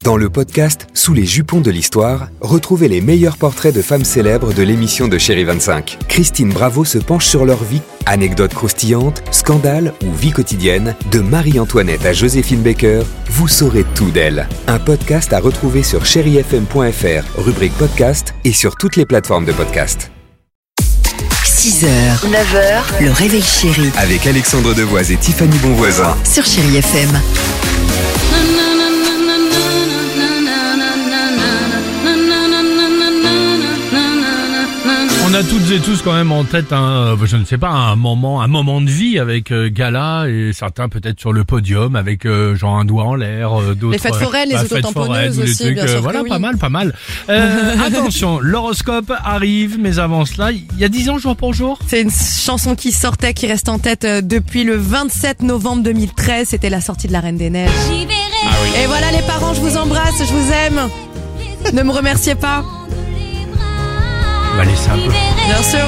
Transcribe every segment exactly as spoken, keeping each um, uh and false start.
Dans le podcast Sous les jupons de l'histoire, retrouvez les meilleurs portraits de femmes célèbres de l'émission de Chérie vingt-cinq. Christine Bravo se penche sur leur vie, anecdotes croustillantes, scandales ou vie quotidienne. De Marie-Antoinette à Joséphine Baker, vous saurez tout d'elle. Un podcast à retrouver sur chéri f m point f r, rubrique podcast et sur toutes les plateformes de podcast. six heures, neuf heures, le réveil chéri. Avec Alexandre Devoise et Tiffany Bonvoisin. Sur Chéri F M. On a toutes et tous quand même en tête un, je ne sais pas, un moment, un moment de vie avec euh, Gala et certains peut-être sur le podium avec euh, genre un doigt en l'air, euh, d'autres. Les fêtes foraines, bah, les autotamponneuses aussi, trucs, bien sûr euh, voilà, que oui. pas mal, pas mal. Euh, attention, l'horoscope arrive, mais avant cela, il y a dix ans jour pour jour. C'est une chanson qui sortait, qui reste en tête depuis le vingt-sept novembre deux mille treize. C'était la sortie de La Reine des Neiges. Ah oui. Et voilà les parents, je vous embrasse, je vous aime. Ne me remerciez pas. On va laisser un peu. Bien sûr.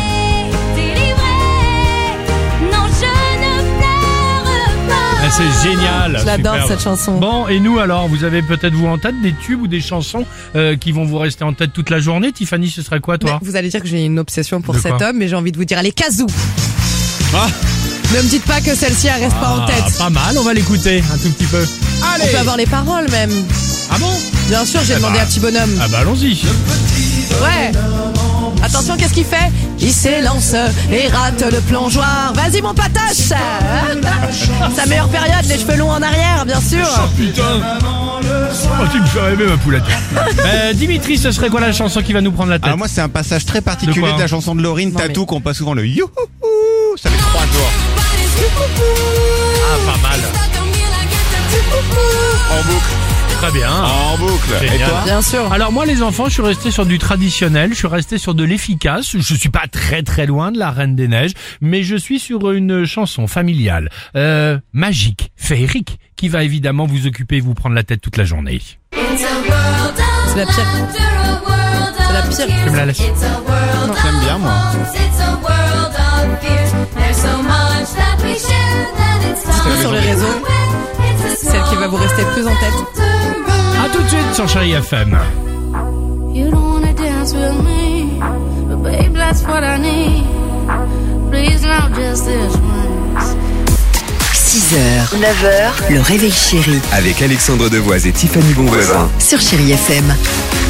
Ah, c'est génial. Je l'adore superbe. cette chanson. Bon, et nous alors, vous avez peut-être vous en tête des tubes ou des chansons euh, qui vont vous rester en tête toute la journée. Tiffany, ce serait quoi toi? Mais vous allez dire que j'ai une obsession pour De cet quoi homme, mais j'ai envie de vous dire, allez, Kazoo. Ah, Ne me dites pas que celle-ci elle reste pas en ah, tête. pas mal, on va l'écouter un tout petit peu. On Allez. peut avoir les paroles même. Ah bon? Bien sûr, j'ai Eh demandé bah. à Petit Bonhomme. Ah bah allons-y. Ouais. Attention, qu'est-ce qu'il fait? Il s'élance et rate le plongeoir. Vas-y mon patache. Sa meilleure période, les cheveux longs en arrière, bien sûr. Oh putain. Oh, tu me fais rêver ma poulette. euh, Dimitri, ce serait quoi la chanson qui va nous prendre la tête? Alors moi c'est un passage très De particulier quoi, de, hein la chanson de Laurine, Non, Tatou, mais- qu'on passe souvent le youhou. Ça fait trois jours. Ah, pas mal. En boucle. Très bien. En boucle. Génial. Et toi? Bien sûr. Alors moi les enfants, je suis resté sur du traditionnel, je suis resté sur de l'efficace, je suis pas très très loin de La Reine des Neiges, mais je suis sur une chanson familiale, euh, magique, féerique, qui va évidemment vous occuper et vous prendre la tête toute la journée. C'est la pire. C'est la pire. Tu me la laisses? J'aime bien moi. Dites-nous sur les réseaux, celle qui va vous rester le plus en tête. À tout de suite sur Chéri F M. You don't wanna dance with me, but babe, that's what I need. Please, not just this once. six heures, neuf heures, le réveil chéri. Avec Alexandre Devoise et Tiffany Bonvoisin. Sur Chéri F M.